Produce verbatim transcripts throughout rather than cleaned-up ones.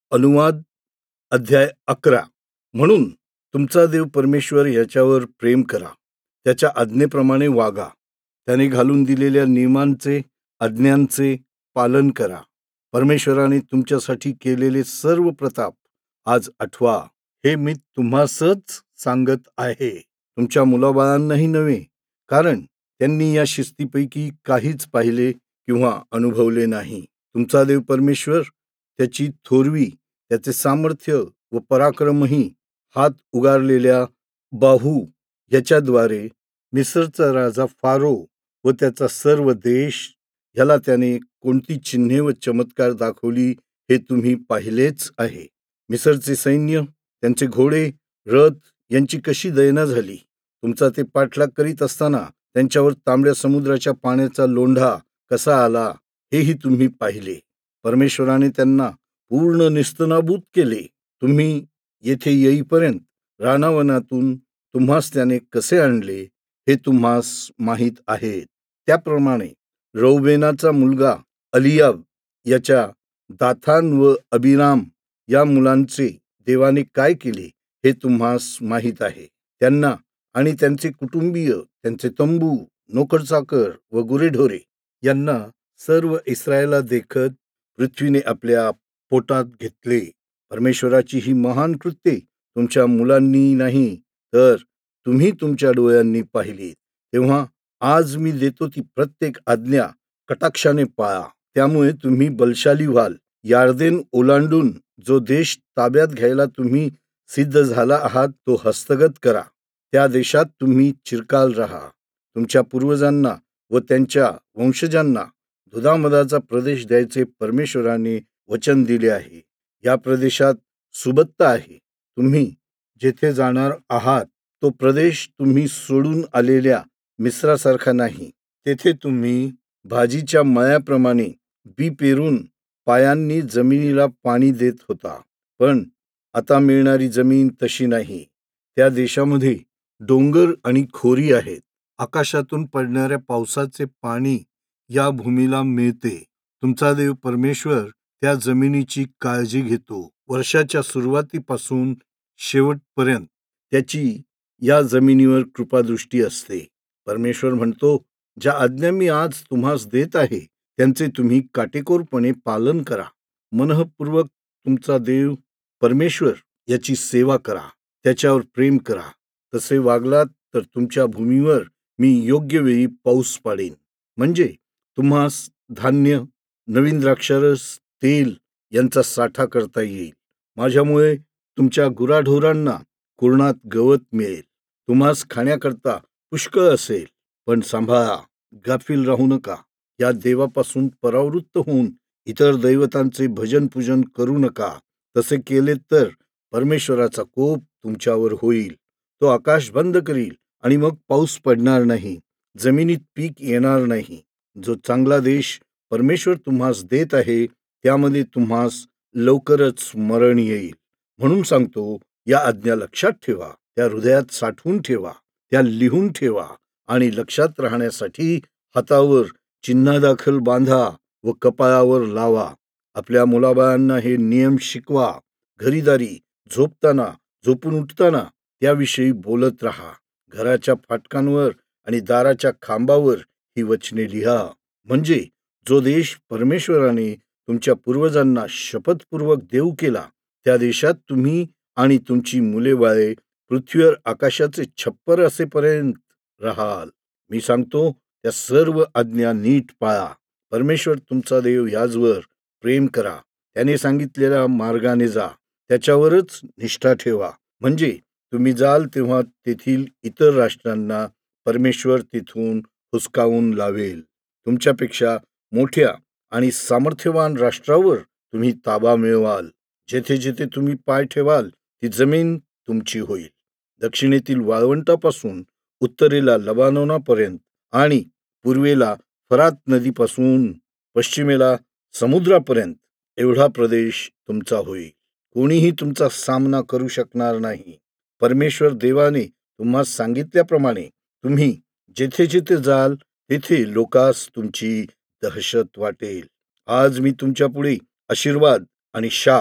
अनुवाद अध्याय अकरा. म्हणून तुमचा देव परमेश्वर याच्यावर प्रेम करा, त्याच्या आज्ञेप्रमाणे वागा, त्याने घालून दिलेल्या नियमांचे आज्ञांचे पालन करा. परमेश्वराने तुमच्यासाठी केलेले सर्व प्रताप आज आठवा. हे मी तुम्हासच सांगत आहे, तुमच्या मुलाबाळांनाही नव्हे, कारण त्यांनी या शिस्तीपैकी काहीच पाहिले किंवा अनुभवले नाही. तुमचा देव परमेश्वर त्याची थोरवी, त्याचे सामर्थ्य व पराक्रमही हात उगारलेल्या बाहू याच्याद्वारे मिस्रचा राजा फारो व त्याचा सर्व देश ह्याला त्याने कोणती चिन्हे व चमत्कार दाखवली हे तुम्ही पाहिलेच आहे. मिस्रचे सैन्य, त्यांचे घोडे, रथ यांची कशी दैना झाली. तुमचा ते पाठलाग करीत असताना त्यांच्यावर तांबड्या समुद्राच्या पाण्याचा लोंढा कसा आला हेही तुम्ही पाहिले. परमेश्वराने त्यांना पूर्ण निस्तनाबूत केले. तुम्ही येथे येईपर्यंत रानावनातून तुम्हास त्याने कसे आणले हे तुम्हास माहीत आहे. त्याप्रमाणे रौबेनाचा मुलगा अलियाब याच्या दाथान व अबिराम या मुलांचे देवाने काय केले हे तुम्हास माहीत आहे. त्यांना आणि त्यांचे कुटुंबीय, त्यांचे तंबू, नोकरचाकर व गुरेढोरे यांना सर्व इस्रायला देखत पृथ्वीने आपल्या पोटात घेतले. परमेश्वराची ही महान कृत्ये तुमच्या मुलांनी नाही तर तुम्ही तुमच्या डोळ्यांनी पाहिली. तेव्हा आज मी देतो ती प्रत्येक आज्ञा कटाक्षाने पाळा. त्यामुळे तुम्ही बलशाली व्हाल. यार्देन ओलांडून जो देश ताब्यात घ्यायला तुम्ही सिद्ध झाला आहात तो हस्तगत करा. त्या देशात तुम्ही चिरकाल राहा. तुमच्या पूर्वजांना व त्यांच्या वंशजांना दुधामधाचा प्रदेश द्यायचे परमेश्वराने वचन दिले आहे. या प्रदेशात सुबत्ता आहे. तुम्ही जेथे जाणार आहात तो प्रदेश तुम्ही सोडून आलेल्या मिस्रासारखा नाही. तेथे तुम्ही भाजीच्या मळ्याप्रमाणे बी पेरून पायांनी जमिनीला पाणी देत होता, पण आता मिळणारी जमीन तशी नाही. त्या देशामध्ये डोंगर आणि खोरी आहेत. आकाशातून पडणाऱ्या पावसाचे पाणी या भूमीला मिळते. तुमचा देव परमेश्वर त्या जमिनीची काळजी घेतो. वर्षाच्या सुरुवातीपासून शेवटपर्यंत त्याची या जमिनीवर कृपादृष्टी असते. परमेश्वर म्हणतो, ज्या आज्ञा मी आज तुम्हास देत आहे त्यांचे तुम्ही काटेकोरपणे पालन करा. मनःपूर्वक तुमचा देव परमेश्वर याची सेवा करा, त्याच्यावर प्रेम करा. तसे वागलात तर तुमच्या भूमीवर मी योग्य वेळी पाऊस पाडेन, म्हणजे तुम्हास धान्य, नवीन द्राक्षारस, तेल यांचा साठा करता येईल. माझ्यामुळे तुमच्या गुराढोरांना कुरणात गवत मिळेल. तुम्हास खाण्याकरता पुष्कळ असेल. पण सांभाळा, गाफील राहू नका. या देवापासून परावृत्त होऊन इतर दैवतांचे भजन पूजन करू नका. तसे केले तर परमेश्वराचा कोप तुमच्यावर होईल. तो आकाश बंद करील आणि मग पाऊस पडणार नाही, जमिनीत पीक येणार नाही. जो चांगला देश परमेश्वर तुम्हास देत आहे त्यामध्ये तुम्हास लवकरच मरण येईल. म्हणून सांगतो, या आज्ञा लक्षात ठेवा, त्या हृदयात साठवून ठेवा, त्या लिहून ठेवा आणि लक्षात राहण्यासाठी हातावर चिन्हादाखल बांधा व कपाळावर लावा. आपल्या मुलाबाळांना हे नियम शिकवा. घरीदारी, झोपताना, झोपून उठताना त्याविषयी बोलत राहा. घराच्या फाटकांवर आणि दाराच्या खांबावर ही वचने लिहा. म्हणजे जो देश परमेश्वराने तुमच्या पूर्वजांना शपथपूर्वक देऊ केला त्या देशात तुम्ही आणि तुमची मुले बाळे पृथ्वीवर आकाशाचे छप्पर असेपर्यंत राहाल. मी सांगतो, त्या सर्व आज्ञा नीट पाळा. परमेश्वर तुमचा देव याचवर प्रेम करा. त्याने सांगितलेल्या मार्गाने जा, त्याच्यावरच निष्ठा ठेवा. म्हणजे तुम्ही जाल तेव्हा तेथील इतर राष्ट्रांना परमेश्वर तिथून हुसकावून लावेल. तुमच्यापेक्षा मोठ्या आणि सामर्थ्यवान राष्ट्रावर तुम्ही ताबा मिळवाल. जेथे जेथे तुम्ही पाय ठेवाल ती जमीन तुमची होईल. दक्षिणेतील वाळवंटापासून उत्तरेला लबानोनापर्यंत आणि पूर्वेला फरात नदीपासून पश्चिमेला समुद्रापर्यंत एवढा प्रदेश तुमचा होईल. कोणीही तुमचा सामना करू शकणार नाही. परमेश्वर देवाने तुम्हास सांगितल्याप्रमाणे तुम्ही जेथे जेथे जाल तेथे लोकास तुमची दहशत वाटेल. आज मी तुमच्या पुढे आशीर्वाद आणि शाप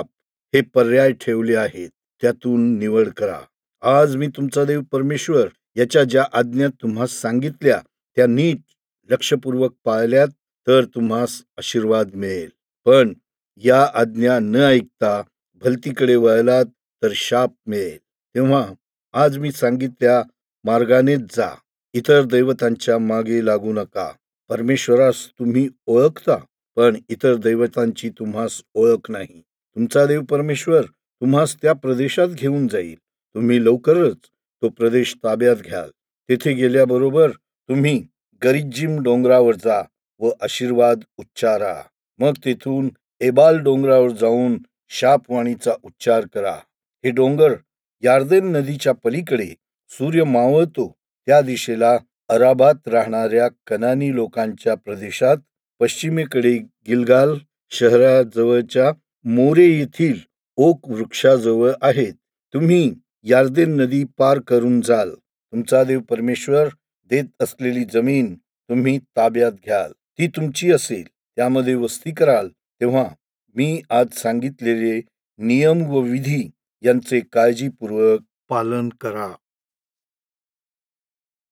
हे पर्याय ठेवले आहेत, त्यातून निवड करा. आज मी तुमचा देव परमेश्वर याच्या ज्या आज्ञा तुम्हास सांगितल्या त्या नीट लक्षपूर्वक पाळल्यात तर तुम्हास आशीर्वाद मिळेल. पण या आज्ञा न ऐकता भलतीकडे वळलात तर शाप मिळेल. तेव्हा आज मी सांगितल्या मार्गानेच जा. इतर दैवतांच्या मागे लागू नका. परमेश्वरास तुम्ही ओळखता, पण इतर दैवतांची तुम्हास ओळख नाही. तुमचा देव परमेश्वर तुम्हास त्या प्रदेशात घेऊन जाईल. तुम्ही लवकरच तो प्रदेश ताब्यात घ्याल. तेथे गेल्याबरोबर तुम्ही गरिज्जीम डोंगरावर जा व आशीर्वाद उच्चारा. मग तेथून एबाल डोंगरावर जाऊन शापवाणीचा उच्चार करा. हे डोंगर यार्देन नदीच्या पलीकडे सूर्य मावळतो त्या दिशेला अराबात राहणाऱ्या कनानी लोकांच्या प्रदेशात पश्चिमेकडे गिलगाल शहराजवळच्या मोरे येथील ओक वृक्षाजवळ आहेत. तुम्ही यार्देन नदी पार करून जाल. तुमचा देव परमेश्वर देत असलेली जमीन तुम्ही ताब्यात घ्याल. ती तुमची असेल. त्यामध्ये वस्ती कराल. तेव्हा मी आज सांगितलेले नियम व विधी यांचे काळजीपूर्वक पालन करा.